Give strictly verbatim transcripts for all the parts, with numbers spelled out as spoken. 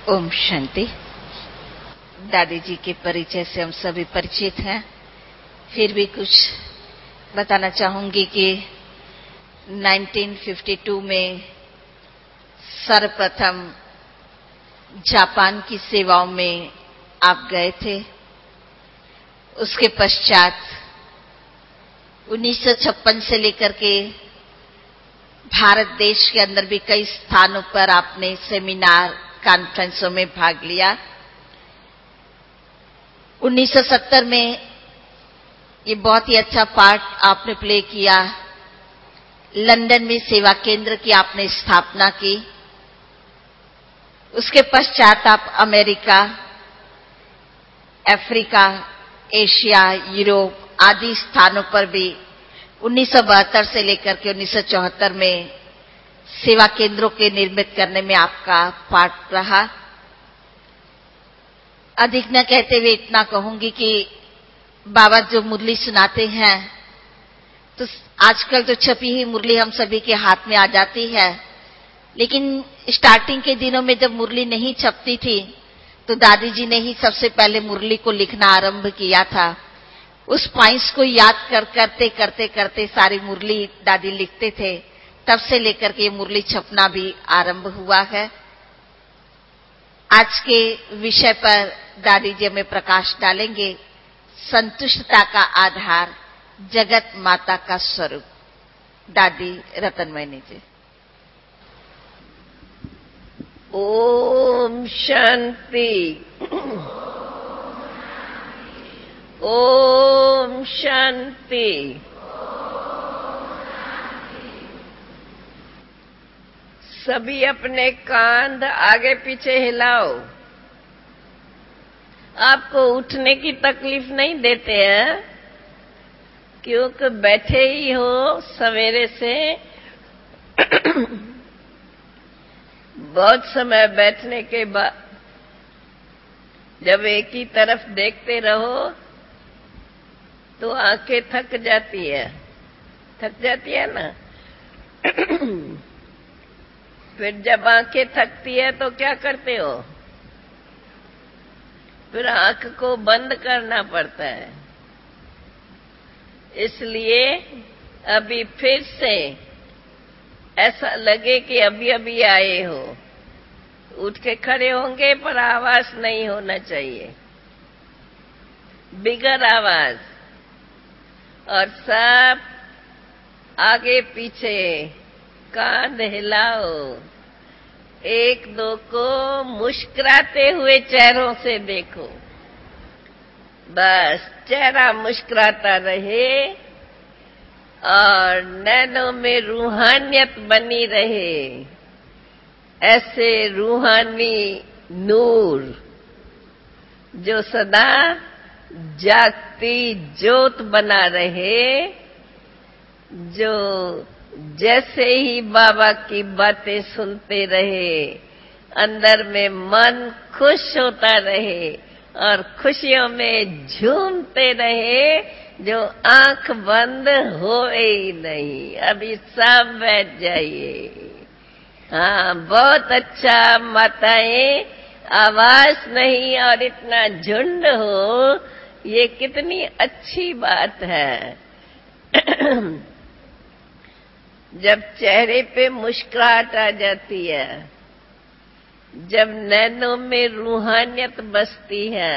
ओम शांति। दादी जी के परिचय से हम सभी परिचित हैं, फिर भी कुछ बताना चाहूंगी कि उन्नीस सौ बावन में सर्वप्रथम जापान की सेवाओं में आप गए थे। उसके पश्चात उन्नीस सौ छप्पन से लेकर के भारत देश के अंदर भी कई स्थानों पर आपने सेमिनार कॉन्फ्रेंसों में भाग लिया। उन्नीस सौ सत्तर में ये बहुत ही अच्छा पार्ट आपने प्ले किया। लंदन में सेवा केंद्र की आपने स्थापना की। उसके पश्चात आप अमेरिका, अफ्रीका, एशिया, यूरोप आदि स्थानों पर भी उन्नीस सौ बहत्तर से लेकर के उन्नीस सौ चौहत्तर में सेवा केंद्रों के निर्मित करने में आपका पार्ट रहा। अधिक न कहते हुए इतना कहूंगी कि बाबा जो मुरली सुनाते हैं तो आजकल तो छपी हुई मुरली हम सभी के हाथ में आ जाती है, लेकिन स्टार्टिंग के दिनों में जब मुरली नहीं छपती थी तो दादी जी ने ही सबसे पहले मुरली को लिखना आरंभ किया था। उस पॉइंट्स को याद कर करते करते करते सारी मुरली दादी लिखते थे। तब से लेकर के ये मुरली छपना भी आरंभ हुआ है। आज के विषय पर दादी जी हमें प्रकाश डालेंगे, संतुष्टता का आधार जगत माता का स्वरूप। दादी रतनमयी जी। ओम शांति। ओम शांति। सभी अपने कांध आगे पीछे हिलाओ। आपको उठने की तकलीफ नहीं देते हैं, क्योंकि बैठे ही हो सवेरे से। बहुत समय बैठने के बाद जब एक ही तरफ देखते रहो तो आंखें थक जाती है, थक जाती है ना। फिर जब आंखें थकती है तो क्या करते हो? फिर आंख को बंद करना पड़ता है। इसलिए अभी फिर से ऐसा लगे कि अभी अभी आए हो। उठ के खड़े होंगे पर आवाज नहीं होना चाहिए, बिगर आवाज। और सब आगे पीछे कांध हिलाओ। एक दो को मुस्कुराते हुए चेहरों से देखो। बस चेहरा मुस्कुराता रहे और नैनों में रूहानियत बनी रहे। ऐसे रूहानी नूर जो सदा जागती ज्योत बना रहे, जो जैसे ही बाबा की बातें सुनते रहे अंदर में मन खुश होता रहे और खुशियों में झूमते रहे, जो आंख बंद होए ही नहीं। अभी सब बैठ जाइए। हाँ, बहुत अच्छा माताएं। आवाज नहीं और इतना झुंड हो, ये कितनी अच्छी बात है। जब चेहरे पे मुस्कुराहट आ जाती है, जब नैनों में रूहानियत बसती है,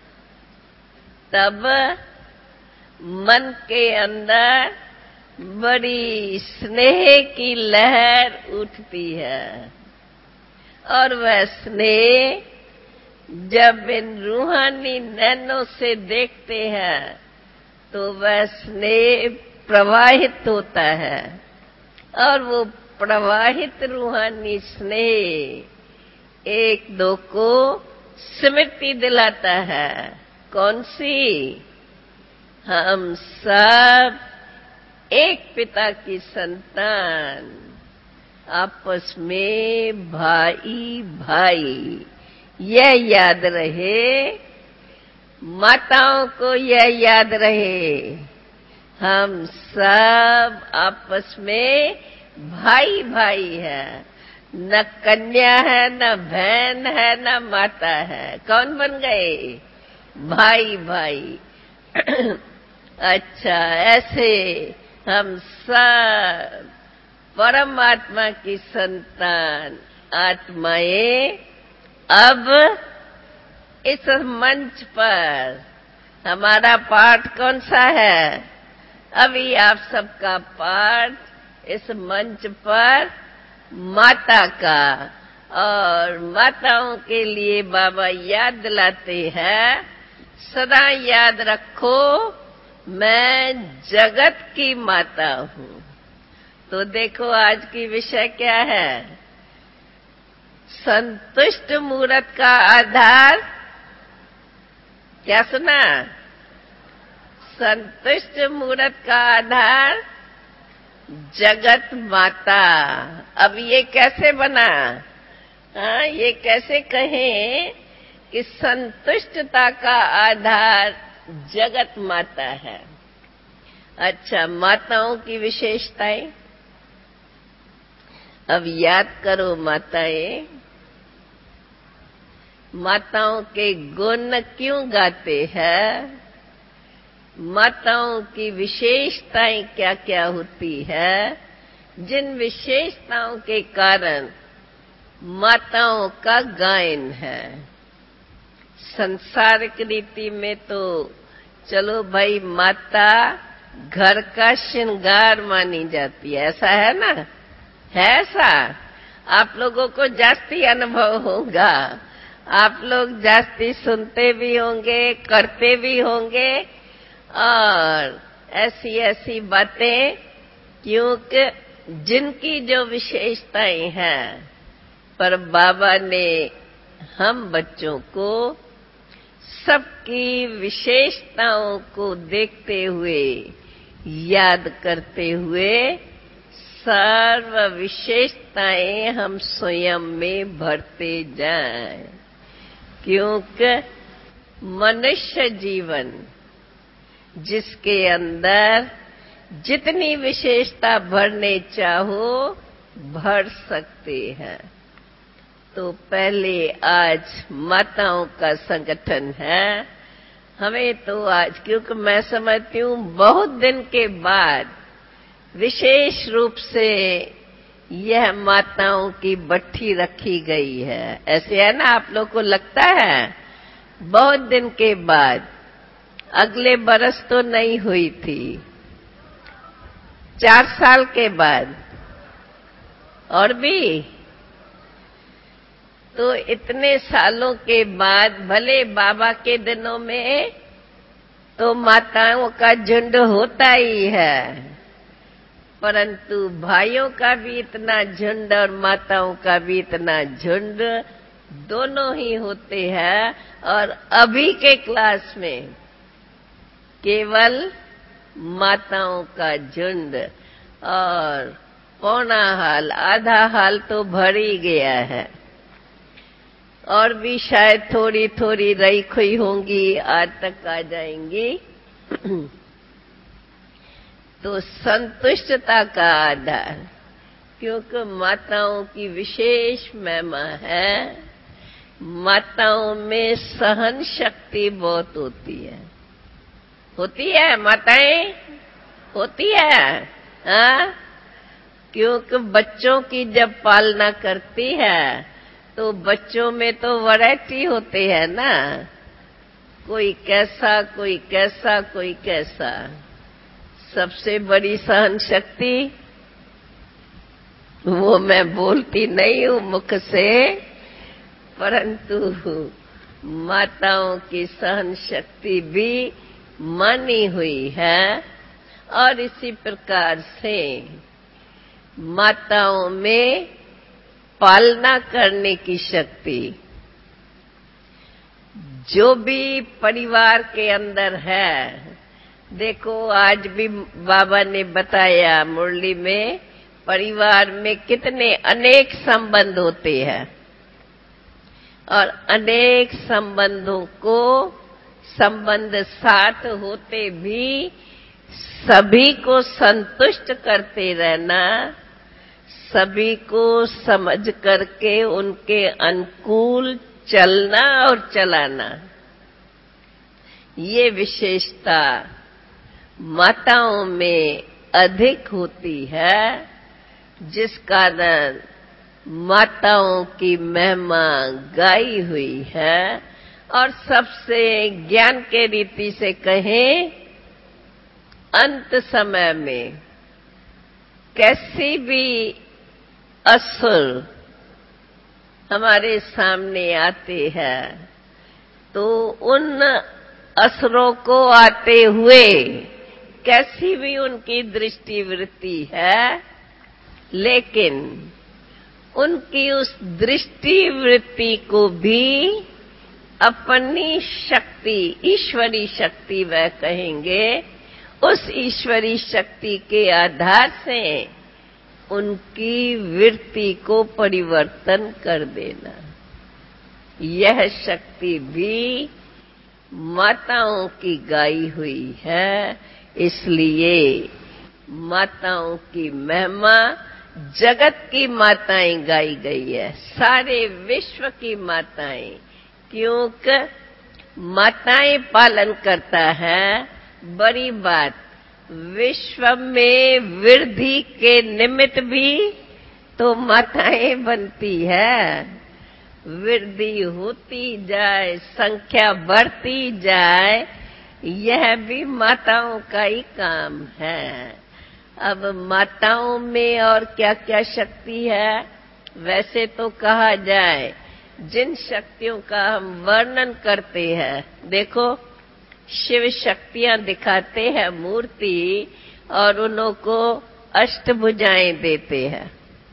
तब मन के अंदर बड़ी स्नेह की लहर उठती है। और वह स्नेह जब इन रूहानी नैनों से देखते हैं तो वह स्नेह प्रवाहित होता है। और वो प्रवाहित रूहानी स्नेह एक दो को स्मृति दिलाता है। कौन सी? हम सब एक पिता की संतान, आपस में भाई भाई। यह याद रहे, माताओं को यह याद रहे, हम सब आपस में भाई भाई हैं। न कन्या है, न बहन है, न माता है। कौन बन गए? भाई भाई। अच्छा, ऐसे हम सब परमात्मा की संतान आत्माएं अब इस मंच पर, हमारा पाठ कौन सा है? अभी आप सबका पाठ इस मंच पर माता का, और माताओं के लिए बाबा याद दिलाते हैं, सदा याद रखो मैं जगत की माता हूँ। तो देखो आज की विषय क्या है? संतुष्ट मूर्त का आधार। क्या सुना? संतुष्ट मूर्त का आधार जगत माता। अब ये कैसे बना? हाँ, ये कैसे कहें कि संतुष्टता का आधार जगत माता है? अच्छा, माताओं की विशेषताएं अब याद करो। माताएं, माताओं के गुण क्यों गाते हैं? माताओं की विशेषताएं क्या क्या होती है? जिन विशेषताओं के कारण माताओं का गायन है। संसारिक रीति में तो चलो भाई, माता घर का श्रृंगार मानी जाती है, ऐसा है ना? है ऐसा? आप लोगों को जास्ती अनुभव होगा, आप लोग जास्ती सुनते भी होंगे, करते भी होंगे, और ऐसी ऐसी बातें, क्योंकि जिनकी जो विशेषताएं हैं, पर बाबा ने हम बच्चों को सबकी विशेषताओं को देखते हुए, याद करते हुए, सर्व विशेषताएं हम स्वयं में भरते जाएं। क्योंकि मनुष्य जीवन जिसके अंदर जितनी विशेषता भरने चाहो भर सकते हैं। तो पहले आज माताओं का संगठन है। हमें तो आज, क्योंकि मैं समझती हूँ बहुत दिन के बाद विशेष रूप से यह माताओं की बट्ठी रखी गई है। ऐसे है ना? आप लोग को लगता है? बहुत दिन के बाद, अगले बरस तो नहीं हुई थी, चार साल के बाद, और भी तो इतने सालों के बाद, भले बाबा के दिनों में तो माताओं का झुंड होता ही है, परंतु भाइयों का भी इतना झुंड और माताओं का भी इतना झुंड, दोनों ही होते हैं। और अभी के क्लास में केवल माताओं का झुंड, और पौना हाल, आधा हाल तो भर ही गया है, और भी शायद थोड़ी थोड़ी रही खुई होंगी, आज तक आ जाएंगी। तो संतुष्टता का आधार, क्योंकि माताओं की विशेष महिमा है, माताओं में सहन शक्ति बहुत होती है। होती है माताएं? होती है। हाँ, क्योंकि बच्चों की जब पालना करती है तो बच्चों में तो वैरायटी होते हैं ना, कोई कैसा, कोई कैसा, कोई कैसा। सबसे बड़ी सहन शक्ति, वो मैं बोलती नहीं हूँ मुख से, परंतु माताओं की सहन शक्ति भी मानी हुई है। और इसी प्रकार से माताओं में पालना करने की शक्ति, जो भी परिवार के अंदर है। देखो, आज भी बाबा ने बताया मुरली में, परिवार में कितने अनेक संबंध होते हैं, और अनेक संबंधों को, संबंध साथ होते भी सभी को संतुष्ट करते रहना, सभी को समझ करके उनके अनुकूल चलना और चलाना, ये विशेषता माताओं में अधिक होती है, जिस कारण माताओं की महिमा गाई हुई है। और सबसे ज्ञान के रीति से कहें, अंत समय में कैसी भी असुर हमारे सामने आते हैं तो उन असुरों को आते हुए कैसी भी उनकी दृष्टि वृत्ति है, लेकिन उनकी उस दृष्टि वृत्ति को भी अपनी शक्ति, ईश्वरी शक्ति वह कहेंगे, उस ईश्वरी शक्ति के आधार से उनकी वृत्ति को परिवर्तन कर देना, यह शक्ति भी माताओं की गाई हुई है। इसलिए माताओं की महिमा जगत की माताएं गाई गई है, सारे विश्व की माताएं, क्योंकि माताएं पालन करता है। बड़ी बात, विश्व में वृद्धि के निमित्त भी तो माताएं बनती है, वृद्धि होती जाए, संख्या बढ़ती जाए, यह भी माताओं का ही काम है। अब माताओं में और क्या क्या शक्ति है, वैसे तो कहा जाए जिन शक्तियों का हम वर्णन करते हैं, देखो शिव शक्तियां दिखाते हैं मूर्ति, और उन्हों को अष्टभुजाएं देते हैं,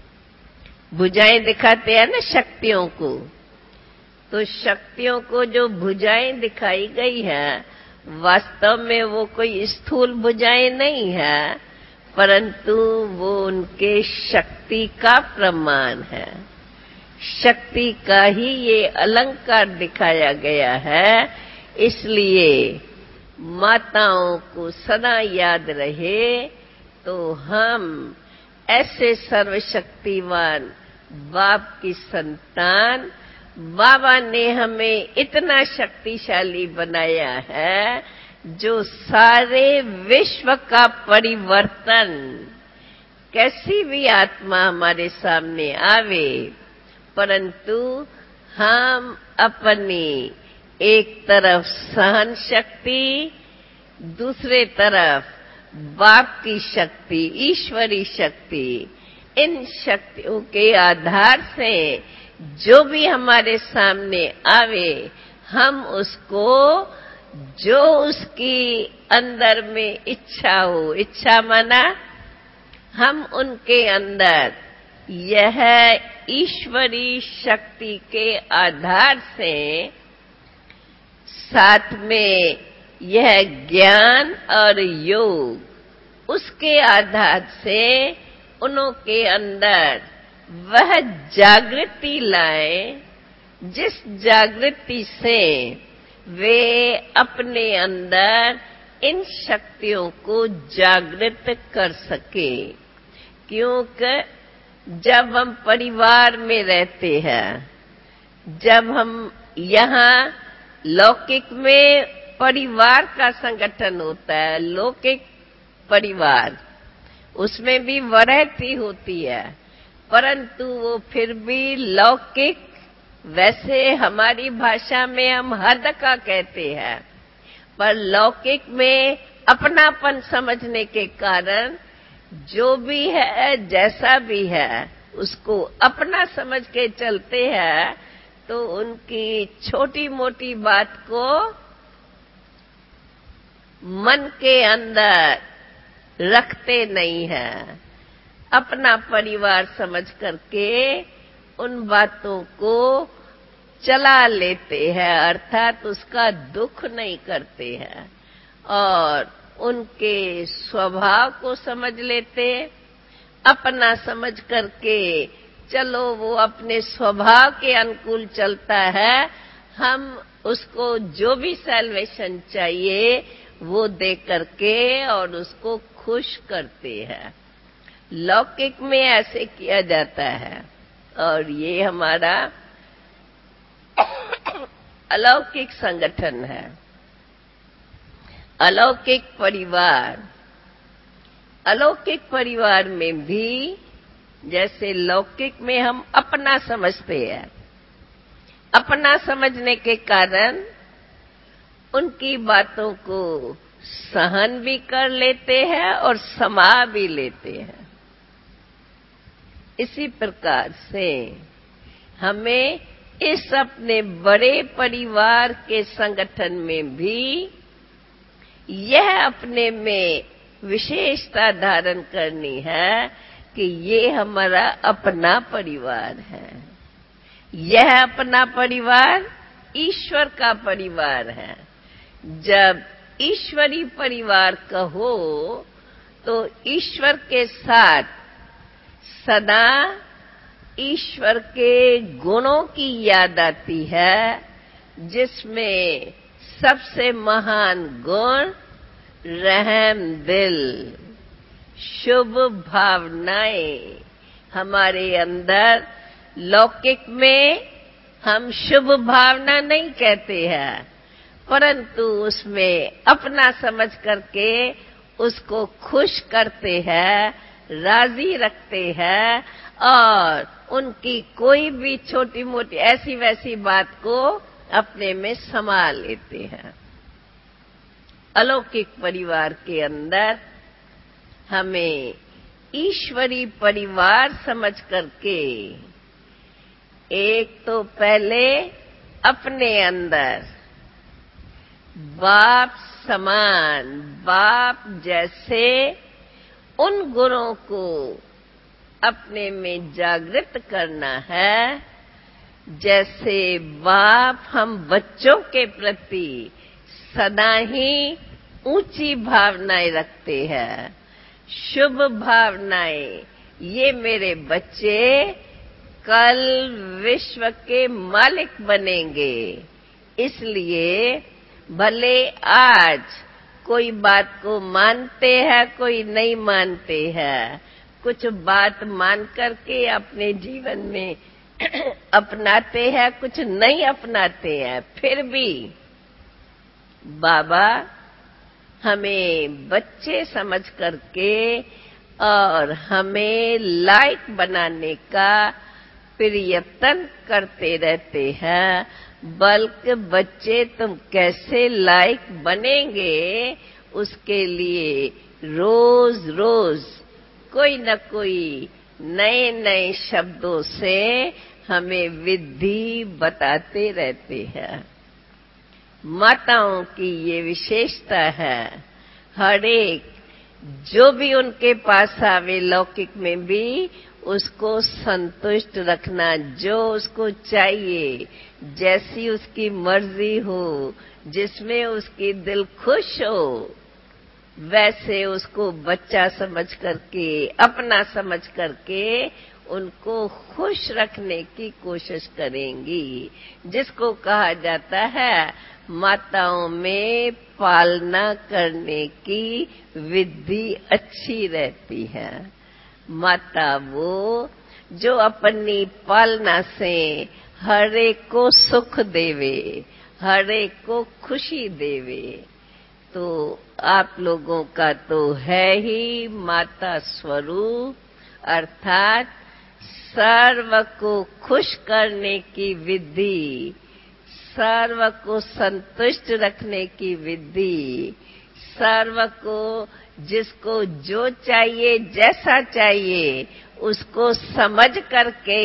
भुजाएं दिखाते हैं ना शक्तियों को। तो शक्तियों को जो भुजाएं दिखाई गई है, वास्तव में वो कोई स्थूल भुजाएं नहीं है, परंतु वो उनके शक्ति का प्रमाण है। शक्ति का ही ये अलंकार दिखाया गया है। इसलिए माताओं को सदा याद रहे तो हम ऐसे सर्वशक्तिवान बाप की संतान, बाबा ने हमें इतना शक्तिशाली बनाया है जो सारे विश्व का परिवर्तन, कैसी भी आत्मा हमारे सामने आवे, परंतु हम अपनी एक तरफ सहन शक्ति, दूसरे तरफ बाप की शक्ति, ईश्वरी शक्ति, इन शक्तियों के आधार से जो भी हमारे सामने आवे, हम उसको जो उसकी अंदर में इच्छा हो, इच्छा माना हम उनके अंदर यह ईश्वरी शक्ति के आधार से, साथ में यह ज्ञान और योग, उसके आधार से उनके अंदर वह जागृति लाए, जिस जागृति से वे अपने अंदर इन शक्तियों को जागृत कर सके। क्योंकि जब हम परिवार में रहते हैं, जब हम यहाँ लौकिक में परिवार का संगठन होता है, लौकिक परिवार, उसमें भी वैरायटी होती है, परंतु वो फिर भी लौकिक, वैसे हमारी भाषा में हम हद का कहते हैं, पर लौकिक में अपनापन समझने के कारण जो भी है, जैसा भी है, उसको अपना समझ के चलते हैं, तो उनकी छोटी मोटी बात को मन के अंदर रखते नहीं है, अपना परिवार समझ करके उन बातों को चला लेते हैं, अर्थात उसका दुख नहीं करते हैं और उनके स्वभाव को समझ लेते, अपना समझ करके चलो वो अपने स्वभाव के अनुकूल चलता है, हम उसको जो भी सैल्वेशन चाहिए वो दे करके और उसको खुश करते हैं। लौकिक में ऐसे किया जाता है और ये हमारा अलौकिक संगठन है, अलौकिक परिवार। अलौकिक परिवार में भी जैसे लौकिक में हम अपना समझते हैं, अपना समझने के कारण उनकी बातों को सहन भी कर लेते हैं और समा भी लेते हैं। इसी प्रकार से हमें इस अपने बड़े परिवार के संगठन में भी यह अपने में विशेषता धारण करनी है कि ये हमारा अपना परिवार है। यह अपना परिवार ईश्वर का परिवार है। जब ईश्वरी परिवार कहो तो ईश्वर के साथ सदा ईश्वर के गुणों की याद आती है, जिसमें सबसे महान गुण रहम दिल, शुभ भावनाएं। हमारे अंदर लौकिक में हम शुभ भावना नहीं कहते हैं, परंतु उसमें अपना समझ करके उसको खुश करते हैं, राजी रखते हैं और उनकी कोई भी छोटी मोटी ऐसी वैसी बात को अपने में समा लेते हैं। अलौकिक परिवार के अंदर हमें ईश्वरी परिवार समझ करके एक तो पहले अपने अंदर बाप समान, बाप जैसे उन गुणों को अपने में जागृत करना है। जैसे बाप हम बच्चों के प्रति सदा ही ऊंची भावनाएं रखते हैं, शुभ भावनाएं। ये मेरे बच्चे कल विश्व के मालिक बनेंगे, इसलिए भले आज कोई बात को मानते हैं, कोई नहीं मानते हैं, कुछ बात मान करके अपने जीवन में अपनाते हैं, कुछ नहीं अपनाते हैं, फिर भी बाबा हमें बच्चे समझ करके और हमें लायक बनाने का प्रयत्न करते रहते हैं। बल्कि बच्चे तुम कैसे लायक बनेंगे, उसके लिए रोज रोज कोई न कोई नए नए शब्दों से हमें विधि बताते रहते हैं। माताओं की ये विशेषता है, हर एक जो भी उनके पास आवे लौकिक में भी उसको संतुष्ट रखना, जो उसको चाहिए, जैसी उसकी मर्जी हो, जिसमें उसकी दिल खुश हो, वैसे उसको बच्चा समझ करके, अपना समझ करके उनको खुश रखने की कोशिश करेंगी। जिसको कहा जाता है माताओं में पालना करने की विधि अच्छी रहती है। माता वो जो अपनी पालना से हर एक को सुख देवे, हर एक को खुशी देवे। तो आप लोगों का तो है ही माता स्वरूप, अर्थात सर्व को खुश करने की विधि, सर्व को संतुष्ट रखने की विधि, सर्व को जिसको जो चाहिए, जैसा चाहिए, उसको समझ करके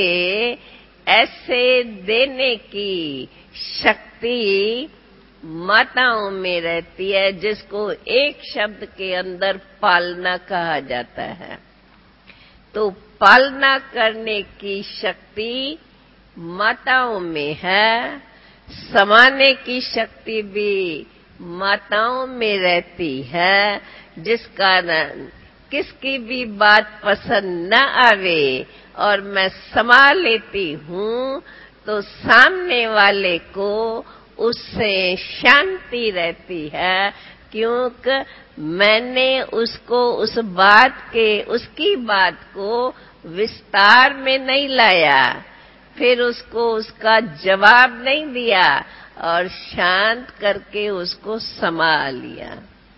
ऐसे देने की शक्ति माताओं में रहती है, जिसको एक शब्द के अंदर पालना कहा जाता है। तो पालना करने की शक्ति माताओं में है, समाने की शक्ति भी माताओं में रहती है, जिस कारण किसकी भी बात पसंद न आवे और मैं समा लेती हूँ तो सामने वाले को उससे शांति रहती है क्योंकि मैंने उसको उस बात के उसकी बात को विस्तार में नहीं लाया, फिर उसको उसका जवाब नहीं दिया और शांत करके उसको संभाल लिया।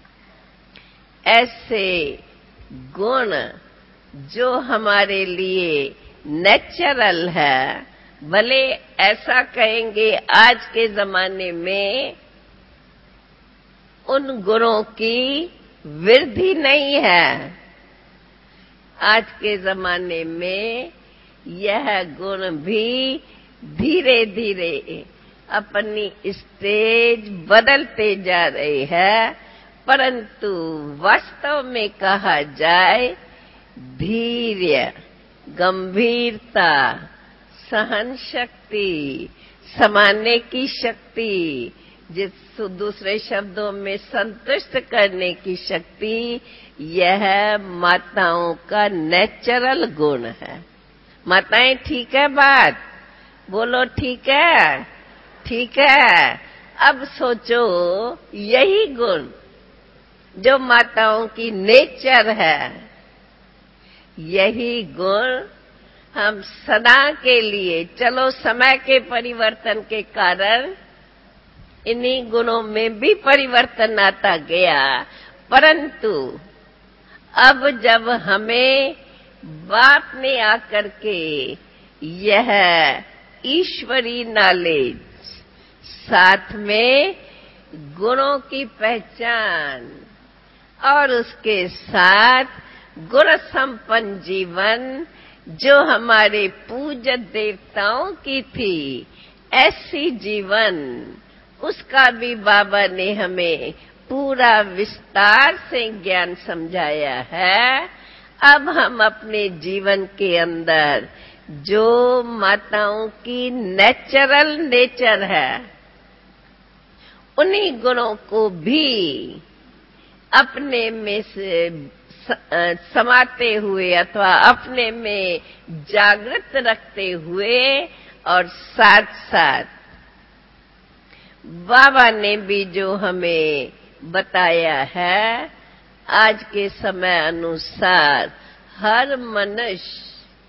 ऐसे गुण जो हमारे लिए नेचुरल है, भले ऐसा कहेंगे आज के जमाने में उन गुणों की वृद्धि नहीं है। आज के जमाने में यह गुण भी धीरे धीरे अपनी स्टेज बदलते जा रहे हैं, परंतु वास्तव में कहा जाए धैर्य, गंभीरता, सहन शक्ति, समाने की शक्ति, जिस दूसरे शब्दों में संतुष्ट करने की शक्ति, यह माताओं का नेचुरल गुण है। माताएं ठीक है बात? बोलो ठीक है, ठीक है। अब सोचो यही गुण जो माताओं की नेचर है, यही गुण हम सदा के लिए, चलो समय के परिवर्तन के कारण इन्हीं गुणों में भी परिवर्तन आता गया, परंतु अब जब हमें बाप ने आकर के यह ईश्वरी नॉलेज, साथ में गुणों की पहचान और उसके साथ गुण संपन्न जीवन जो हमारे पूज्य देवताओं की थी, ऐसी जीवन, उसका भी बाबा ने हमें पूरा विस्तार से ज्ञान समझाया है। अब हम अपने जीवन के अंदर जो माताओं की नेचुरल नेचर है, उन्हीं गुणों को भी अपने में से समाते हुए अथवा अपने में जागृत रखते हुए और साथ साथ बाबा ने भी जो हमें बताया है, आज के समय अनुसार हर मनुष्य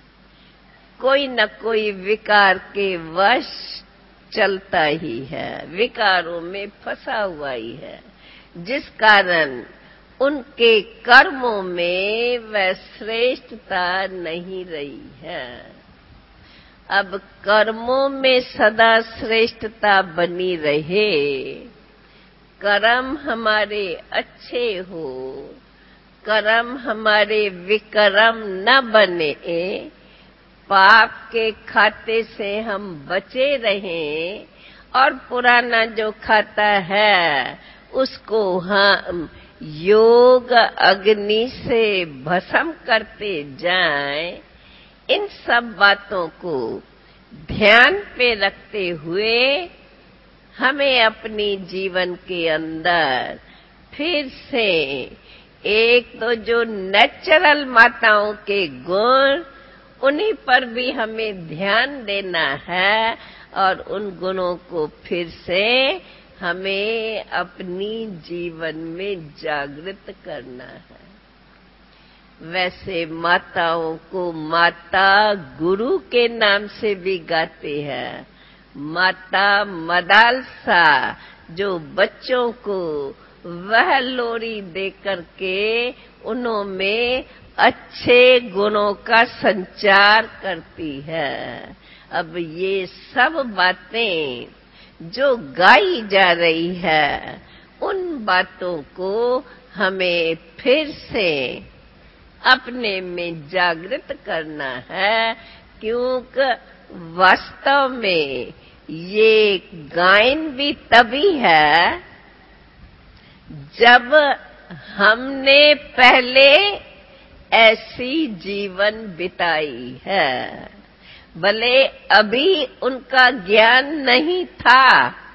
कोई न कोई विकार के वश चलता ही है, विकारों में फंसा हुआ ही है, जिस कारण उनके कर्मों में वह श्रेष्ठता नहीं रही है। अब कर्मों में सदा श्रेष्ठता बनी रहे, कर्म हमारे अच्छे हो, कर्म हमारे विकर्म न बने, पाप के खाते से हम बचे रहें और पुराना जो खाता है उसको हम योग अग्नि से भस्म करते जाएं, इन सब बातों को ध्यान पे रखते हुए हमें अपनी जीवन के अंदर फिर से एक तो जो नेचुरल माताओं के गुण, उन्हीं पर भी हमें ध्यान देना है और उन गुणों को फिर से हमें अपनी जीवन में जागृत करना है। वैसे माताओं को माता गुरु के नाम से भी गाते हैं। माता मदालसा, जो बच्चों को वह लोरी दे करके उनमें अच्छे गुणों का संचार करती है। अब ये सब बातें जो गाई जा रही है, उन बातों को हमें फिर से अपने में जागृत करना है, क्योंकि वास्तव में ये गायन भी तभी है जब हमने पहले ऐसी जीवन बिताई है। भले अभी उनका ज्ञान नहीं था,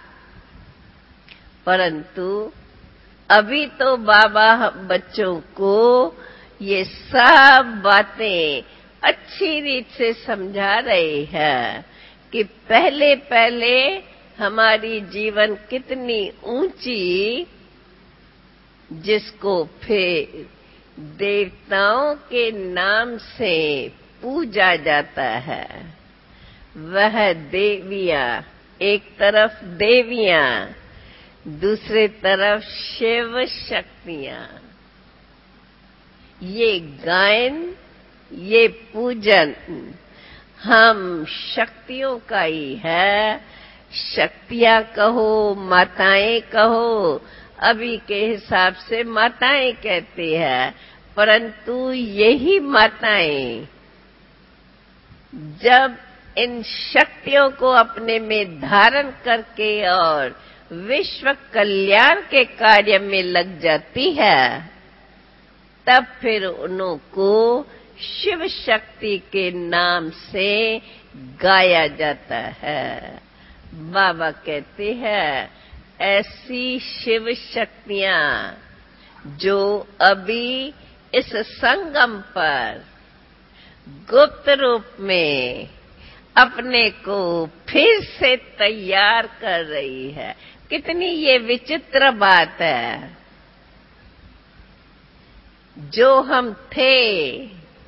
परंतु अभी तो बाबा बच्चों को ये सब बातें अच्छी रीत से समझा रहे हैं कि पहले पहले हमारी जीवन कितनी ऊंची जिसको फिर देवताओं के नाम से पूजा जाता है, वह देवियां, एक तरफ देवियां, दूसरे तरफ शिव शक्तियां, ये गायन, ये पूजन हम शक्तियों का ही है। शक्तियां कहो, माताएं कहो, अभी के हिसाब से माताएं कहते हैं, परंतु यही माताएं जब इन शक्तियों को अपने में धारण करके और विश्व कल्याण के कार्य में लग जाती है, तब फिर उनको शिव शक्ति के नाम से गाया जाता है। बाबा कहते हैं ऐसी शिव शक्तियां जो अभी इस संगम पर गुप्त रूप में अपने को फिर से तैयार कर रही है। कितनी ये विचित्र बात है। जो हम थे,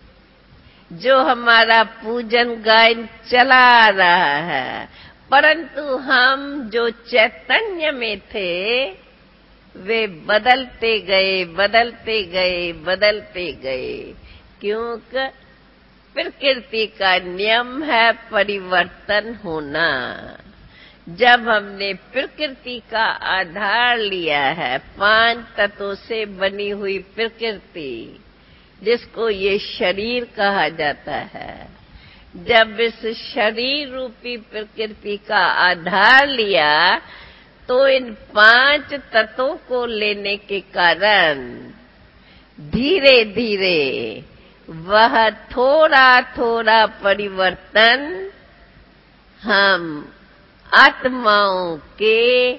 जो हमारा पूजन गायन चला रहा है, परंतु हम जो चैतन्य में थे वे बदलते गए, बदलते गए, बदलते गए, क्योंकि प्रकृति का नियम है परिवर्तन होना। जब हमने प्रकृति का आधार लिया है, पांच तत्वों से बनी हुई प्रकृति, जिसको ये शरीर कहा जाता है, जब इस शरीर रूपी प्रकृति का आधार लिया तो इन पांच तत्वों को लेने के कारण धीरे धीरे वह थोड़ा थोड़ा परिवर्तन हम आत्माओं के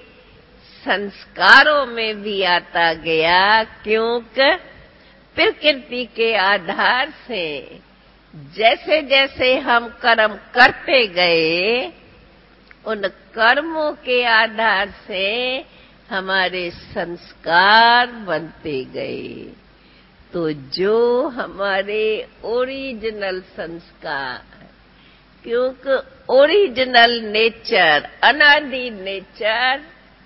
संस्कारों में भी आता गया, क्योंकि प्रकृति के आधार से जैसे जैसे हम कर्म करते गए, उन कर्मों के आधार से हमारे संस्कार बनते गए। तो जो हमारे ओरिजिनल संस्कार, क्योंकि ओरिजिनल नेचर, अनादि नेचर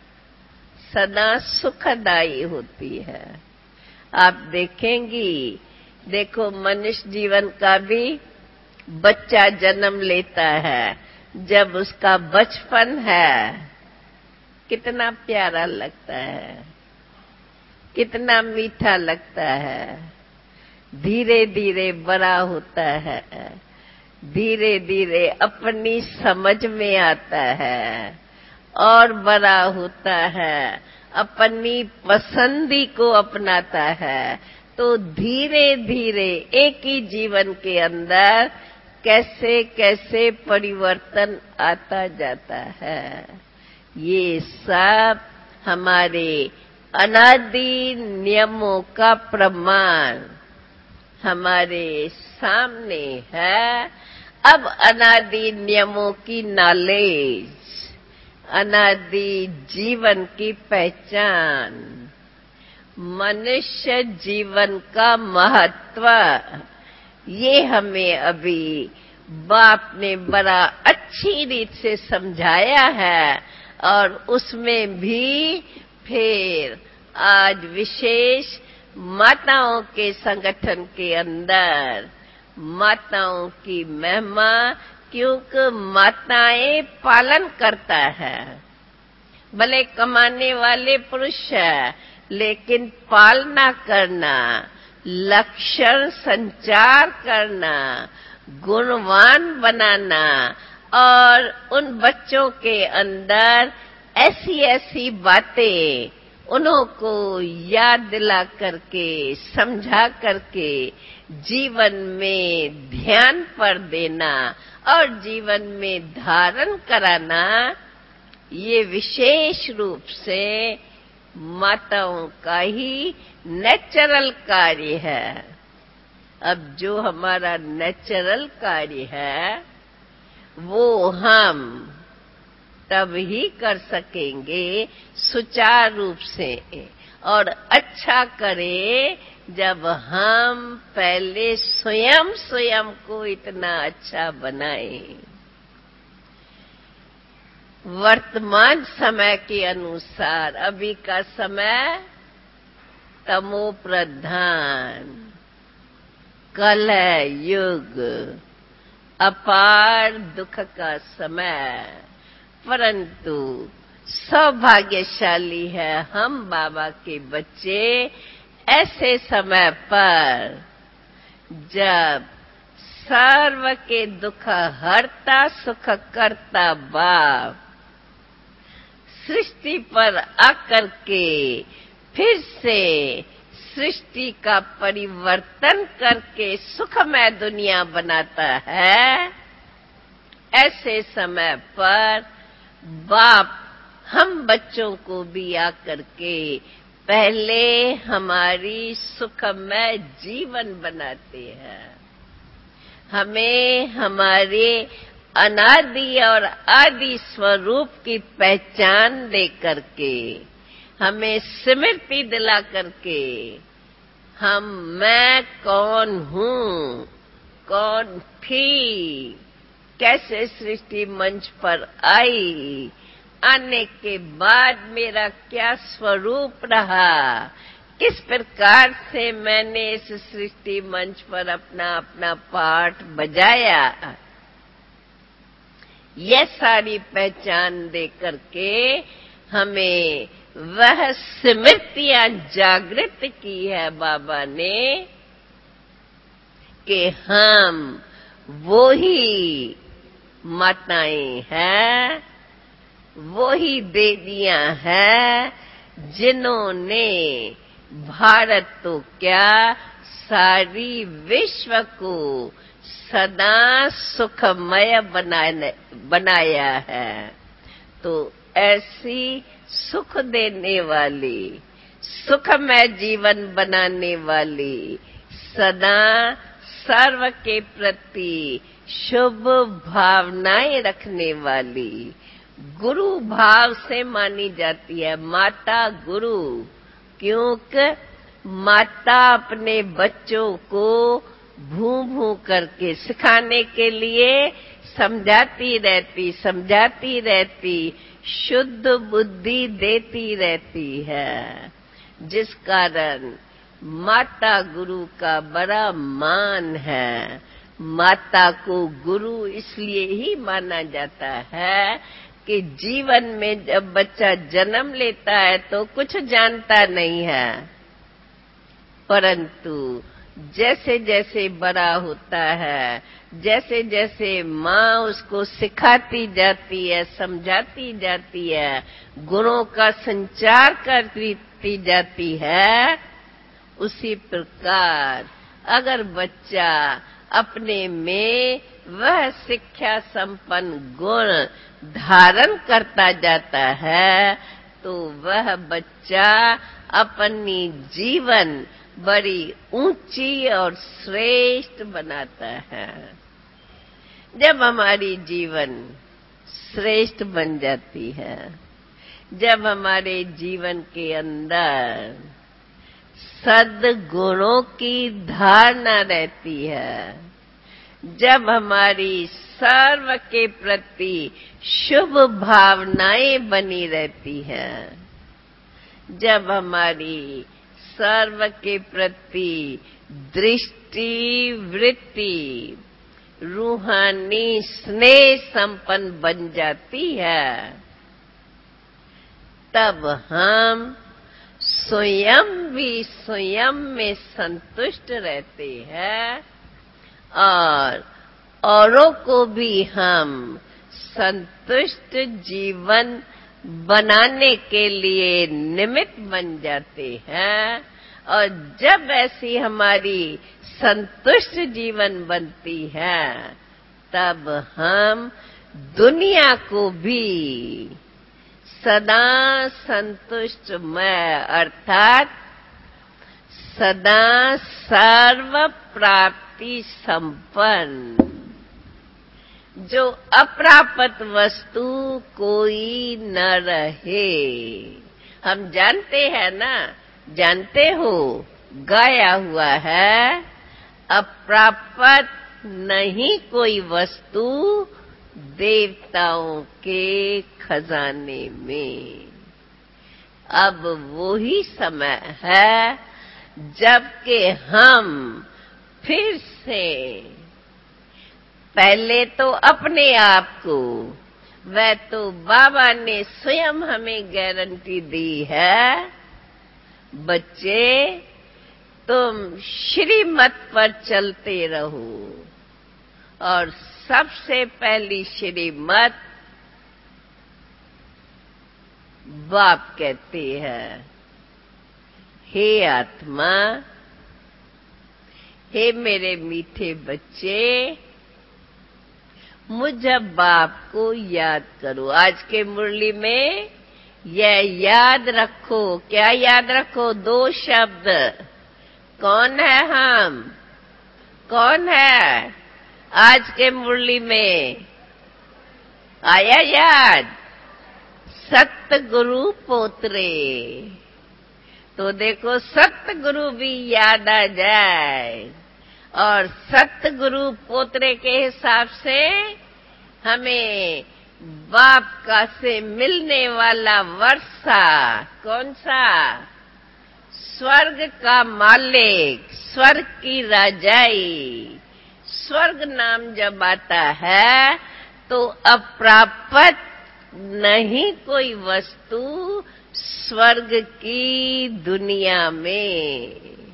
सदा सुखदायी होती है। आप देखेंगी, देखो मनुष्य जीवन का भी बच्चा जन्म लेता है, जब उसका बचपन है कितना प्यारा लगता है, कितना मीठा लगता है। धीरे धीरे बड़ा होता है, धीरे धीरे अपनी समझ में आता है और बड़ा होता है, अपनी पसंदी को अपनाता है। तो धीरे धीरे एक ही जीवन के अंदर कैसे कैसे परिवर्तन आता जाता है। ये सब हमारे अनादि नियमों का प्रमाण हमारे सामने है। अब अनादि नियमों की नॉलेज, अनादि जीवन की पहचान, मनुष्य जीवन का महत्व, ये हमें अभी बाप ने बड़ा अच्छी रीत से समझाया है। और उसमें भी फिर आज विशेष माताओं के संगठन के अंदर माताओं की महिमा, क्योंकि माताएं पालन करता है। भले कमाने वाले पुरुष है, लेकिन पालना करना, लक्षण संचार करना, गुणवान बनाना और उन बच्चों के अंदर ऐसी ऐसी बातें उन्हों को याद दिला करके, समझा करके जीवन में ध्यान पर देना और जीवन में धारण कराना, ये विशेष रूप से माताओं का ही नेचुरल कार्य है। अब जो हमारा नेचुरल कार्य है वो हम तब ही कर सकेंगे सुचारू रूप से, और अच्छा करें जब हम पहले स्वयं स्वयं को इतना अच्छा बनाएं। वर्तमान समय के अनुसार अभी का समय तमो प्रधान, कलह युग, अपार दुख का समय, परंतु सौभाग्यशाली है हम बाबा के बच्चे ऐसे समय पर जब सर्व के दुख हरता सुख करता बाप सृष्टि पर आकर के फिर से सृष्टि का परिवर्तन करके सुखमय दुनिया बनाता है। ऐसे समय पर बाप हम बच्चों को भी आकर के पहले हमारी सुखमय जीवन बनाते हैं। हमें हमारे अनादि और आदि स्वरूप की पहचान दे करके, हमें स्मृति दिला करके हम मैं कौन हूँ, कौन थी, कैसे सृष्टि मंच पर आई, आने के बाद मेरा क्या स्वरूप रहा, किस प्रकार से मैंने इस सृष्टि मंच पर अपना अपना पाठ बजाया, यह सारी पहचान दे करके हमें वह स्मृतियां जागृत की है बाबा ने कि हम वो ही माताएं हैं, वो ही देवियां हैं जिन्होंने भारत तो क्या सारी विश्व को सदा सुखमय बनाया है। तो ऐसी सुख देने वाली, सुखमय जीवन बनाने वाली, सदा सर्व के प्रति शुभ भावनाएं रखने वाली गुरु भाव से मानी जाती है माता गुरु। क्योंकि माता अपने बच्चों को भू भू करके सिखाने के लिए समझाती रहती समझाती रहती शुद्ध बुद्धि देती रहती है, जिस कारण माता गुरु का बड़ा मान है। माता को गुरु इसलिए ही माना जाता है कि जीवन में जब बच्चा जन्म लेता है तो कुछ जानता नहीं है, परंतु जैसे जैसे बड़ा होता है, जैसे जैसे माँ उसको सिखाती जाती है, समझाती जाती है, गुणों का संचार करती जाती है, उसी प्रकार अगर बच्चा अपने में वह शिक्षा संपन्न गुण धारण करता जाता है तो वह बच्चा अपनी जीवन बड़ी ऊंची और श्रेष्ठ बनाता है। जब हमारी जीवन श्रेष्ठ बन जाती है, जब हमारे जीवन के अंदर सद्गुणों की धारणा रहती है, जब हमारी सर्व के प्रति शुभ भावनाएं बनी रहती हैं, जब हमारी सर्व के प्रति दृष्टि वृत्ति रूहानी स्नेह संपन्न बन जाती है, तब हम स्वयं भी स्वयं में संतुष्ट रहते हैं और औरों को भी हम संतुष्ट जीवन बनाने के लिए निमित्त बन जाते हैं। और जब ऐसी हमारी संतुष्ट जीवन बनती है तब हम दुनिया को भी सदा संतुष्टमय अर्थात सदा सर्व प्राप्ति संपन्न, जो अप्राप्त वस्तु कोई न रहे। हम जानते हैं ना जानते हो, गाया हुआ है, अप्राप्त नहीं कोई वस्तु देवताओं के खजाने में। अब वो ही समय है जबकि हम फिर से पहले तो अपने आप को, वह तो बाबा ने स्वयं हमें गारंटी दी है, बच्चे तुम श्रीमत पर चलते रहो। और सबसे पहली श्रीमत बाप कहते हैं, हे आत्मा, हे मेरे मीठे बच्चे, मुझ बाप को याद करो। आज के मुरली में यह याद रखो। क्या याद रखो? दो शब्द। कौन है हम? कौन है आज के मुरली में? आया याद? सतगुरु पोतरे। तो देखो, सतगुरु भी याद आ जाए, और सतगुरु पोतरे के हिसाब से हमें बाप का से मिलने वाला वर्षा, कौन सा? स्वर्ग का मालिक, स्वर्ग की राजाई। स्वर्ग नाम जब आता है तो अप्राप्त नहीं कोई वस्तु स्वर्ग की दुनिया में।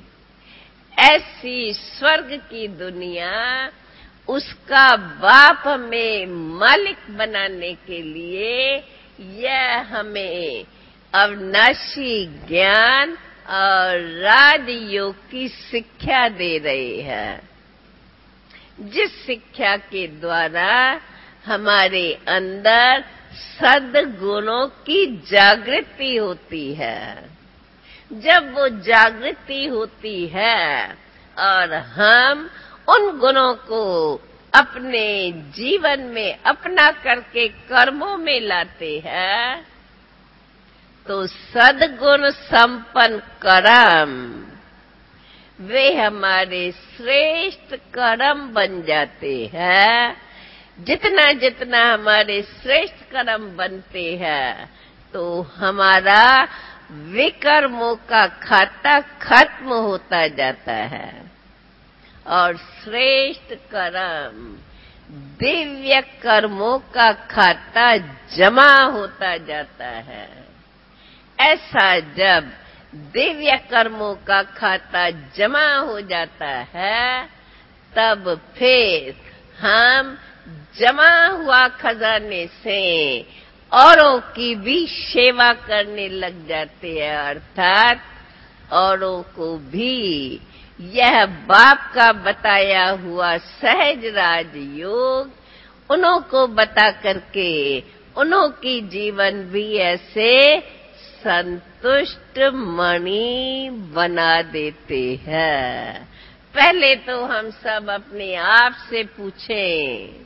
ऐसी स्वर्ग की दुनिया, उसका बाप हमें मालिक बनाने के लिए यह हमें अविनाशी ज्ञान और राजयोग की शिक्षा दे रहे हैं, जिस शिक्षा के द्वारा हमारे अंदर सद्गुणों की जागृति होती है। जब वो जागृति होती है और हम उन गुणों को अपने जीवन में अपना करके कर्मों में लाते हैं, तो सद्गुण संपन्न कर्म वे हमारे श्रेष्ठ कर्म बन जाते हैं। जितना जितना हमारे श्रेष्ठ कर्म बनते हैं, तो हमारा विकर्मों का खाता खत्म होता जाता है और श्रेष्ठ कर्म, दिव्य कर्मों का खाता जमा होता जाता है। ऐसा जब दिव्य कर्मों का खाता जमा हो जाता है, तब फिर हम जमा हुआ खजाने से औरों की भी सेवा करने लग जाते हैं, अर्थात औरों को भी यह बाप का बताया हुआ सहज राजयोग उन्हों को बता करके उन्हों की जीवन भी ऐसे संतुष्ट मणि बना देते हैं। पहले तो हम सब अपने आप से पूछें,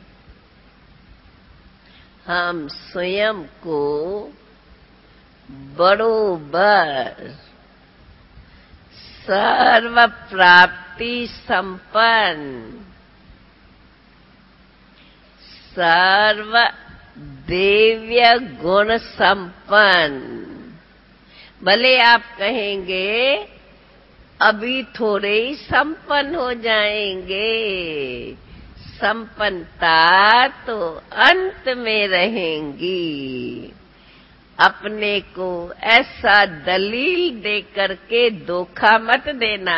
हम स्वयं को बरोबर सर्व प्राप्ति संपन्न, सर्व दिव्य गुण संपन्न, भले आप कहेंगे अभी थोड़े ही संपन्न हो जाएंगे, संपन्नता तो अंत में रहेंगी। अपने को ऐसा दलील दे करके धोखा मत देना।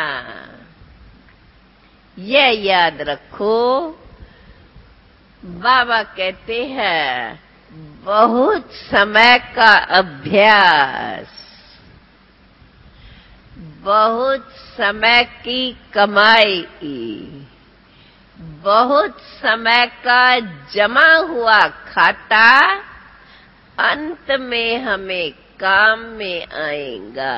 यह याद रखो, बाबा कहते हैं बहुत समय का अभ्यास, बहुत समय की कमाई, बहुत समय का जमा हुआ खाता अंत में हमें काम में आएगा।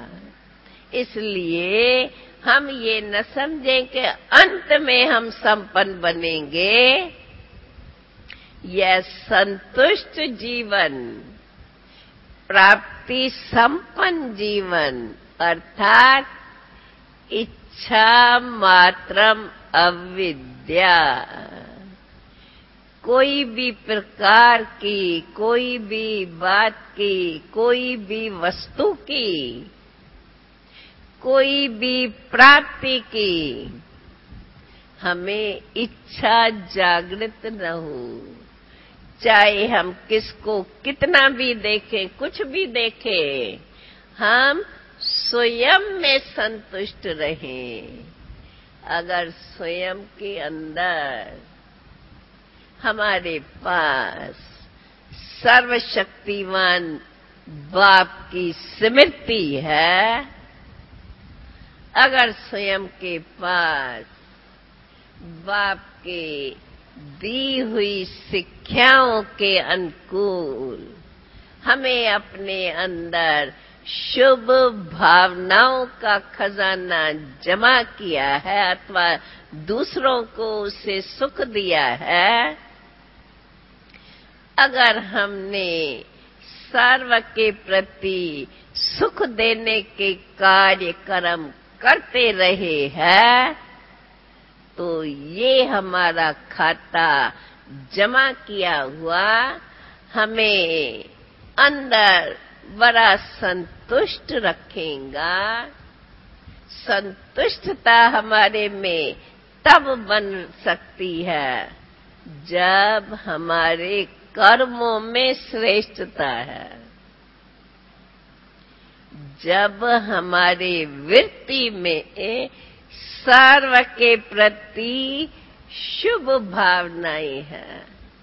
इसलिए हम ये न समझें कि अंत में हम संपन्न बनेंगे। यह संतुष्ट जीवन, प्राप्ति संपन्न जीवन अर्थात इच्छा मात्रम अविद्या। कोई भी प्रकार की, कोई भी बात की, कोई भी वस्तु की, कोई भी प्राप्ति की हमें इच्छा जागृत न हो। चाहे हम किसको कितना भी देखें, कुछ भी देखें, हम स्वयं में संतुष्ट रहें। अगर स्वयं के अंदर हमारे पास सर्वशक्तिमान बाप की स्मृति है, अगर स्वयं के पास बाप के दी हुई शिक्षाओं के अनुकूल हमें अपने अंदर शुभ भावनाओं का खजाना जमा किया है अथवा दूसरों को उसे सुख दिया है, अगर हमने सर्व के प्रति सुख देने के कार्यक्रम करते रहे हैं, तो ये हमारा खाता जमा किया हुआ हमें अंदर बड़ा संतुष्ट रखेगा। संतुष्टता हमारे में तब बन सकती है जब हमारे कर्मों में श्रेष्ठता है, जब हमारे वृत्ति में सर्व के प्रति शुभ भावनाएं हैं,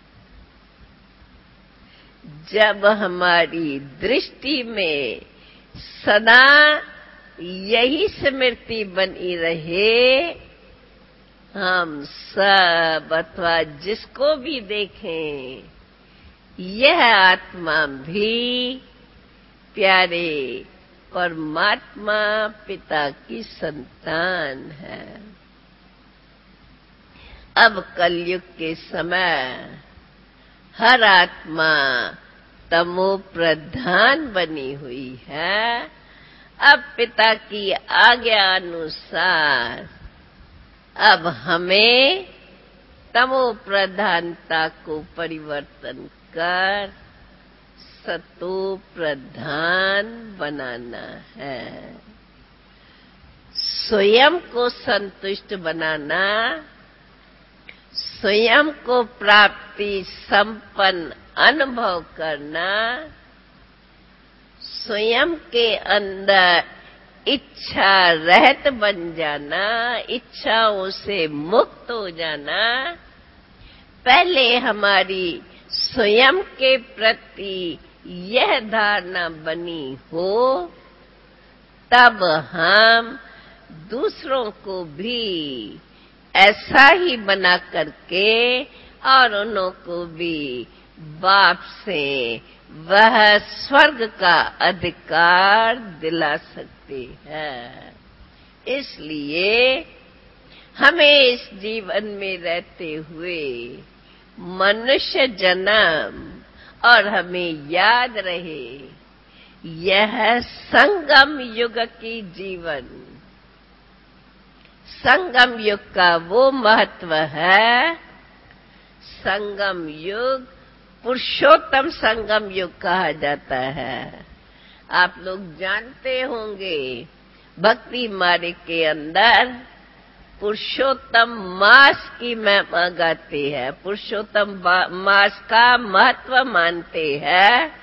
जब हमारी दृष्टि में सदा यही स्मृति बनी रहे, हम सब अथवा जिसको भी देखें, यह आत्मा भी प्यारे परमात्मा पिता की संतान है। अब कलयुग के समय हर आत्मा तमो प्रधान बनी हुई है। अब पिता की आज्ञा अनुसार अब हमें तमो प्रधानता को परिवर्तन कर सतो प्रधान बनाना है। स्वयं को संतुष्ट बनाना, स्वयं को प्राप्ति संपन्न अनुभव करना, स्वयं के अंदर इच्छा रहित बन जाना, इच्छाओं से मुक्त हो जाना। पहले हमारी स्वयं के प्रति यह धारणा बनी हो, तब हम दूसरों को भी ऐसा ही बना करके और उन्हों को भी बाप से वह स्वर्ग का अधिकार दिला सकते हैं। इसलिए हमें इस जीवन में रहते हुए मनुष्य जन्म और हमें याद रहे, यह संगम युग की जीवन, संगम युग का वो महत्व है। संगम युग पुरुषोत्तम संगम युग कहा जाता है। आप लोग जानते होंगे भक्ति मार्ग के अंदर पुरुषोत्तम मास की महिमा गाते हैं, पुरुषोत्तम मास का महत्व मानते हैं।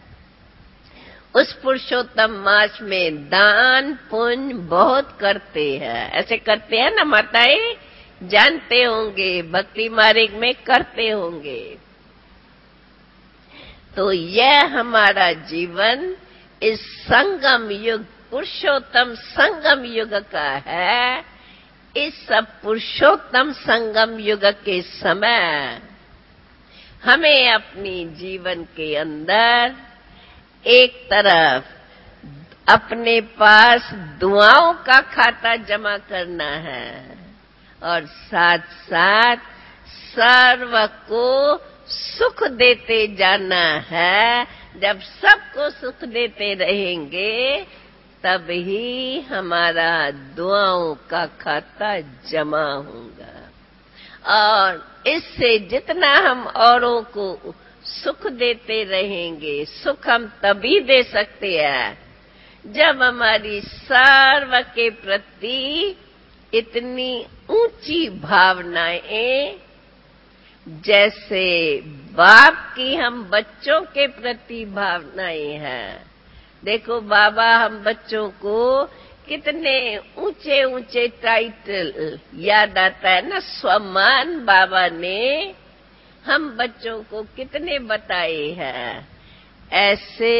उस पुरुषोत्तम मास में दान पुण्य बहुत करते हैं। ऐसे करते हैं ना माताएं, जानते होंगे, भक्ति मार्ग में करते होंगे। तो यह हमारा जीवन इस संगम युग, पुरुषोत्तम संगम युग का है। इस सब पुरुषोत्तम संगम युग के समय हमें अपनी जीवन के अंदर एक तरफ अपने पास दुआओं का खाता जमा करना है और साथ साथ सर्व को सुख देते जाना है। जब सबको सुख देते रहेंगे तब ही हमारा दुआओं का खाता जमा होगा। और इससे जितना हम औरों को सुख देते रहेंगे, सुख हम तभी दे सकते हैं जब हमारी सर्व के प्रति इतनी ऊंची भावनाएं, जैसे बाप की हम बच्चों के प्रति भावनाएं हैं। देखो बाबा हम बच्चों को कितने ऊंचे ऊंचे टाइटल याद आता है ना, स्वमान बाबा ने हम बच्चों को कितने बताए हैं। ऐसे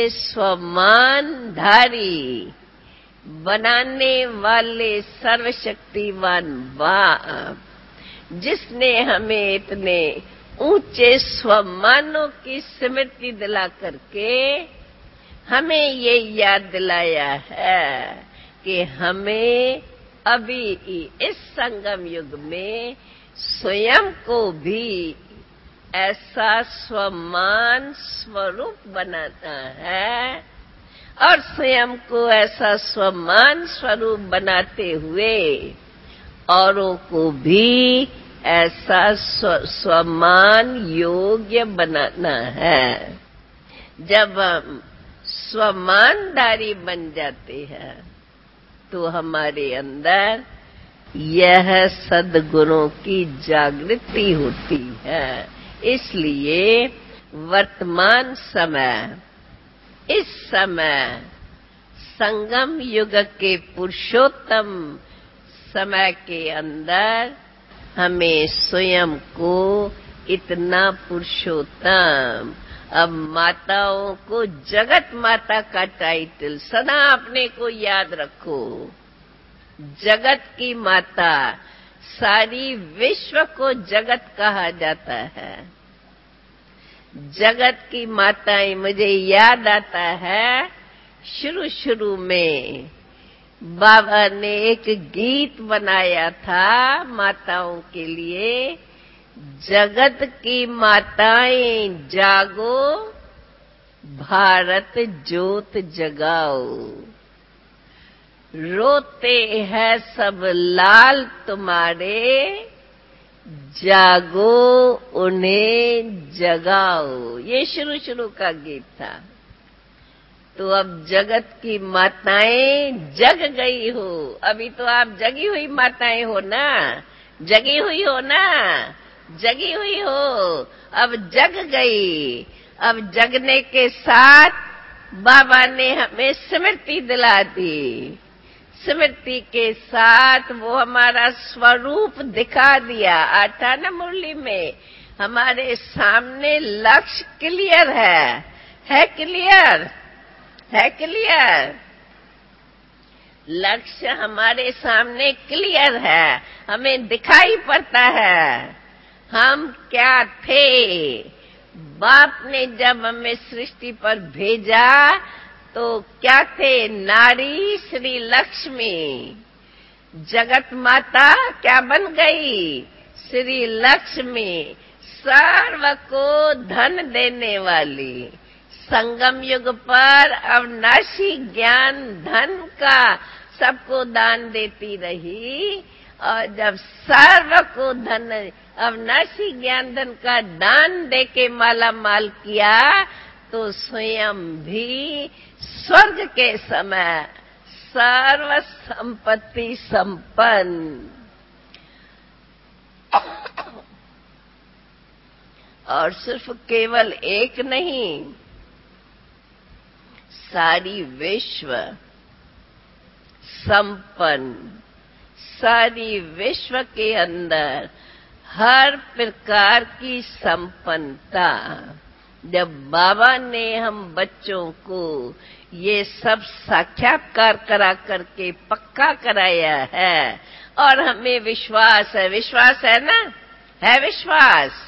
स्वमानधारी बनाने वाले सर्वशक्तिवान बाप, जिसने हमें इतने ऊंचे स्वमानों की स्मृति दिला करके हमें ये याद दिलाया है कि हमें अभी इस संगम युग में स्वयं को भी ऐसा स्वमान स्वरूप बनाना है, और स्वयं को ऐसा स्वमान स्वरूप बनाते हुए औरों को भी ऐसा स्व, स्वमान योग्य बनाना है। जब हम स्वमानदारी बन जाते हैं तो हमारे अंदर यह सद्गुणों की जागृति होती है। इसलिए वर्तमान समय, इस समय संगम युग के पुरुषोत्तम समय के अंदर हमें स्वयं को इतना पुरुषोत्तम, अब माताओं को जगत माता का टाइटल सदा अपने को याद रखो। जगत की माता, सारी विश्व को जगत कहा जाता है। जगत की माताएं, मुझे याद आता है शुरू शुरू में बाबा ने एक गीत बनाया था माताओं के लिए, जगत की माताएं जागो, भारत ज्योत जगाओ, रोते हैं सब लाल तुम्हारे, जागो उन्हें जगाओ। ये शुरू शुरू का गीत था। तो अब जगत की माताएं जग गई हो। अभी तो आप जगी हुई माताएं हो ना, जगी हुई हो ना, जगी हुई हो, अब जग गई। अब जगने के साथ बाबा ने हमें स्मृति दिला दी। स्मृति के साथ वो हमारा स्वरूप दिखा दिया। आता ना मुरली में, हमारे सामने लक्ष्य क्लियर है, है क्लियर, है क्लियर। लक्ष्य हमारे सामने क्लियर है, हमें दिखाई पड़ता है हम क्या थे। बाप ने जब हमें सृष्टि पर भेजा तो क्या थे, नारी श्री लक्ष्मी। जगत माता क्या बन गई, श्री लक्ष्मी, सर्व को धन देने वाली। संगम युग पर अविनाशी ज्ञान धन का सबको दान देती रही, और जब सर्व को धन अविनाशी ज्ञान धन का दान देके माला माल किया तो स्वयं भी स्वर्ग के समय सर्व संपत्ति संपन्न। और सिर्फ केवल एक नहीं, सारी विश्व संपन्न। सारी विश्व के अंदर हर प्रकार की संपन्नता। जब बाबा ने हम बच्चों को ये सब साक्षात्कार करा करके पक्का कराया है, और हमें विश्वास है, विश्वास है ना, है विश्वास।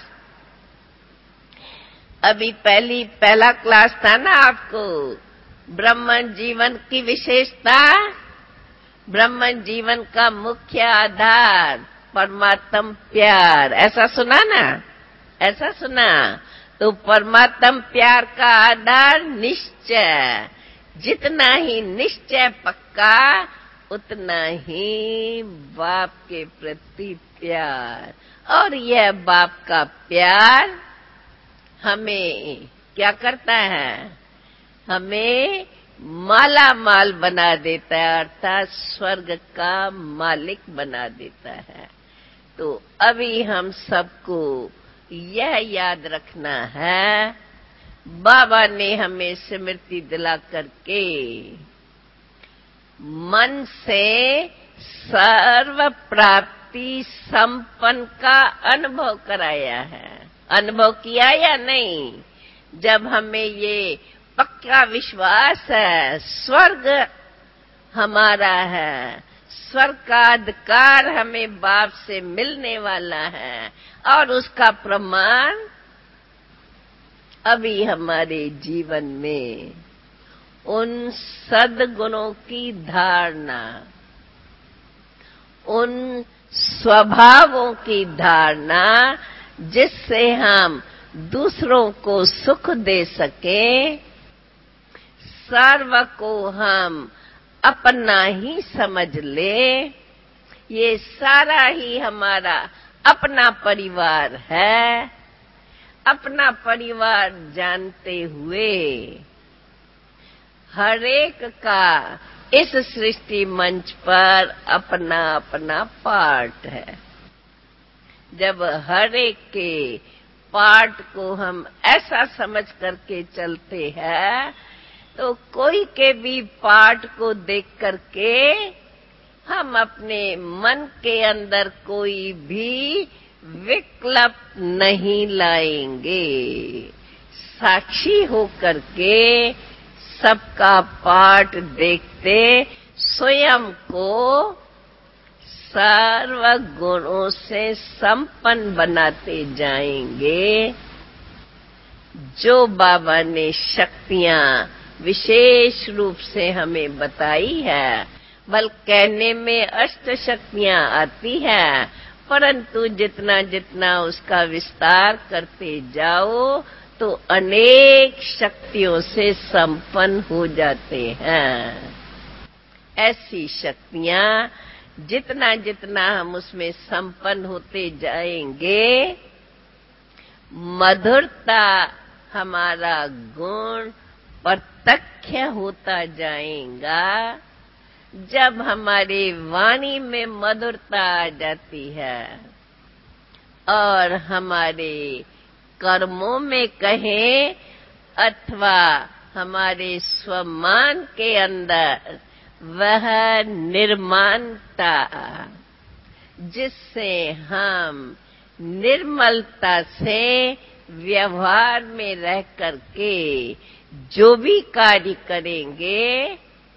अभी पहली पहला क्लास था ना आपको, ब्रह्मन जीवन की विशेषता। ब्रह्मन जीवन का मुख्य आधार परमात्म प्यार, ऐसा सुना ना, ऐसा सुना। तो परमात्म प्यार का आधार निश्चय, जितना ही निश्चय पक्का उतना ही बाप के प्रति प्यार। और यह बाप का प्यार हमें क्या करता है? हमें माला माल बना देता है, अर्थात स्वर्ग का मालिक बना देता है। तो अभी हम सबको यह याद रखना है, बाबा ने हमें स्मृति दिला करके मन से सर्व प्राप्ति संपन्न का अनुभव कराया है। अनुभव किया या नहीं? जब हमें ये पक्का विश्वास है स्वर्ग हमारा है, स्वर्ग का अधिकार हमें बाप से मिलने वाला है, और उसका प्रमाण अभी हमारे जीवन में उन सद्गुणों की धारणा, उन स्वभावों की धारणा जिससे हम दूसरों को सुख दे सके, सर्व को हम अपना ही समझ ले, ये सारा ही हमारा अपना परिवार है। अपना परिवार जानते हुए हर एक का इस सृष्टि मंच पर अपना अपना पार्ट है। जब हर एक के पार्ट को हम ऐसा समझ करके चलते हैं, तो कोई के भी पार्ट को देख करके हम अपने मन के अंदर कोई भी विकल्प नहीं लाएंगे। साक्षी होकर के सबका पार्ट देखते स्वयं को सर्व गुणों से संपन्न बनाते जाएंगे। जो बाबा ने शक्तियां विशेष रूप से हमें बताई है, बल कहने में अष्ट शक्तियां आती है, परंतु जितना जितना उसका विस्तार करते जाओ तो अनेक शक्तियों से संपन्न हो जाते हैं। ऐसी शक्तियां जितना जितना हम उसमें संपन्न होते जाएंगे, मधुरता हमारा गुण प्रत्यक्ष होता जाएगा। जब हमारी वाणी में मधुरता आ जाती है और हमारे कर्मों में कहें अथवा हमारे स्वमान के अंदर वह निर्माणता, जिससे हम निर्मलता से व्यवहार में रह करके जो भी कार्य करेंगे,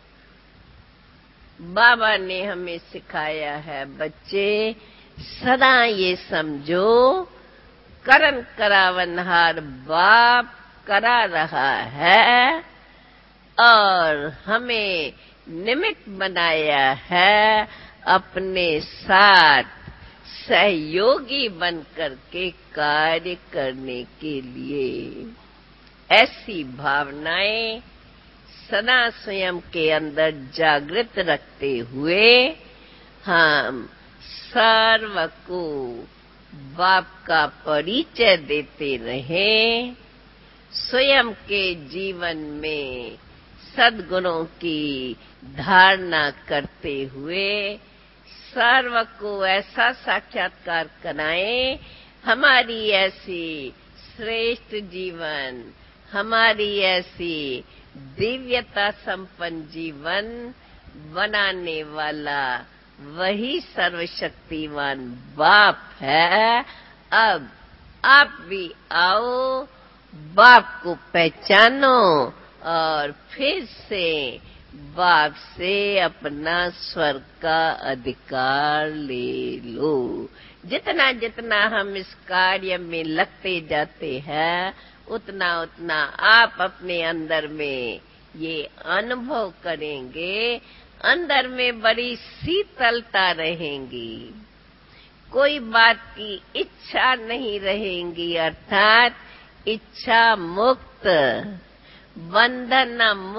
बाबा ने हमें सिखाया है बच्चे सदा ये समझो करन करावनहार बाप करा रहा है और हमें निमित्त बनाया है अपने साथ सहयोगी बनकर के कार्य करने के लिए। ऐसी भावनाएं सदा स्वयं के अंदर जागृत रखते हुए हम सर्व को बाप का परिचय देते रहें। स्वयं के जीवन में सद्गुणों की धारणा करते हुए सर्व को ऐसा साक्षात्कार कराएं, हमारी ऐसी श्रेष्ठ जीवन, हमारी ऐसी दिव्यता संपन्न जीवन बनाने वाला वही सर्वशक्तिवान बाप है। अब आप भी आओ, बाप को पहचानो और फिर से बाप से अपना स्वर्ग का अधिकार ले लो। जितना जितना हम इस कार्य में लगते जाते हैं, उतना उतना आप अपने अंदर में ये अनुभव करेंगे, अंदर में बड़ी शीतलता रहेंगी, कोई बात की इच्छा नहीं रहेंगी, अर्थात इच्छा मुक्त, बंधन मुक्त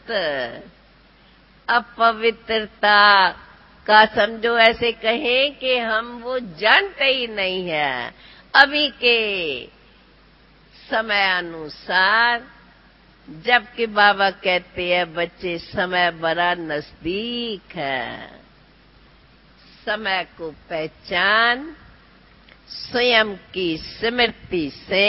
अपवित्रता का समझो ऐसे कहें कि हम वो जानते ही नहीं है। अभी के समय अनुसार, जबकि बाबा कहते हैं बच्चे समय बड़ा नजदीक है, समय को पहचान स्वयं की स्मृति से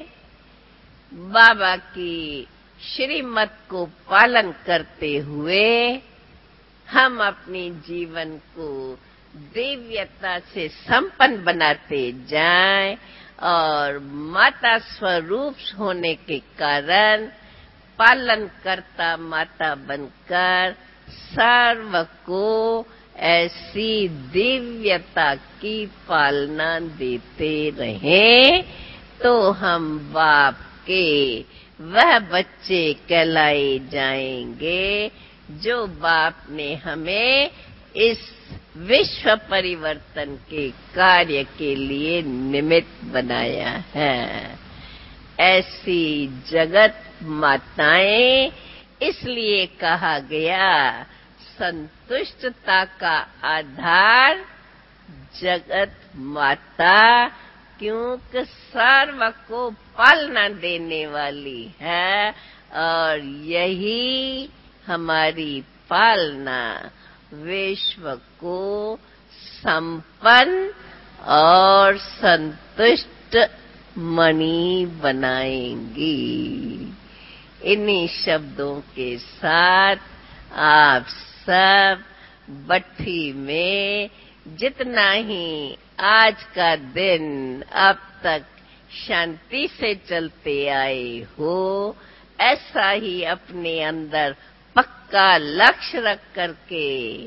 बाबा की श्रीमत को पालन करते हुए हम अपनी जीवन को दिव्यता से संपन्न बनाते जाएं और माता स्वरूप होने के कारण पालन करता माता बनकर सर्व को ऐसी दिव्यता की पालना देते रहें, तो हम बाप के वह बच्चे कहलाए जाएंगे जो बाप ने हमें इस विश्व परिवर्तन के कार्य के लिए निमित्त बनाया है। ऐसी जगत माताएं इसलिए कहा गया, संतुष्टता का आधार जगत माता, क्योंकि सर्व को पालना देने वाली है और यही हमारी पालना विश्व को संपन्न और संतुष्ट मणि बनाएंगी। इन्हीं शब्दों के साथ आप सब भट्ठी में जितना ही आज का दिन अब तक शांति से चलते आए हो, ऐसा ही अपने अंदर पक्का लक्ष्य रख करके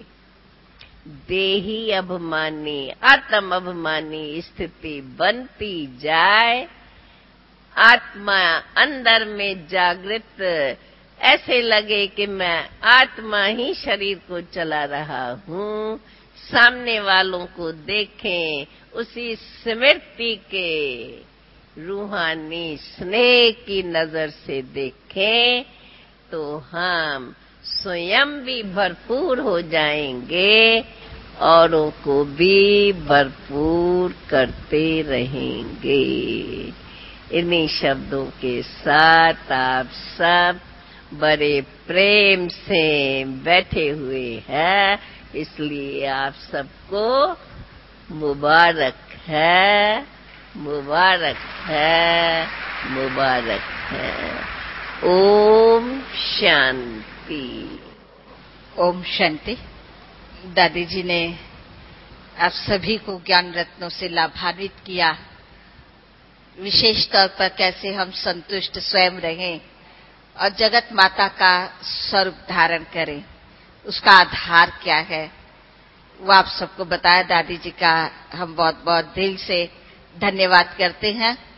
देही अभिमानी, आत्म अभिमानी स्थिति बनती जाए। आत्मा अंदर में जागृत, ऐसे लगे कि मैं आत्मा ही शरीर को चला रहा हूँ। सामने वालों को देखें, उसी स्मृति के रूहानी स्नेह की नजर से देखें, तो हम स्वयं भी भरपूर हो जाएंगे, औरों को भी भरपूर करते रहेंगे। इन्हीं शब्दों के साथ आप सब बड़े प्रेम से बैठे हुए हैं, इसलिए आप सबको मुबारक है, मुबारक है, मुबारक है। ओम शांति। ओम शांति। दादी जी ने आप सभी को ज्ञान रत्नों से लाभान्वित किया। विशेष तौर पर कैसे हम संतुष्ट स्वयं रहें और जगत माता का स्वरूप धारण करें, उसका आधार क्या है, वो आप सबको बताया। दादी जी का हम बहुत बहुत दिल से धन्यवाद करते हैं।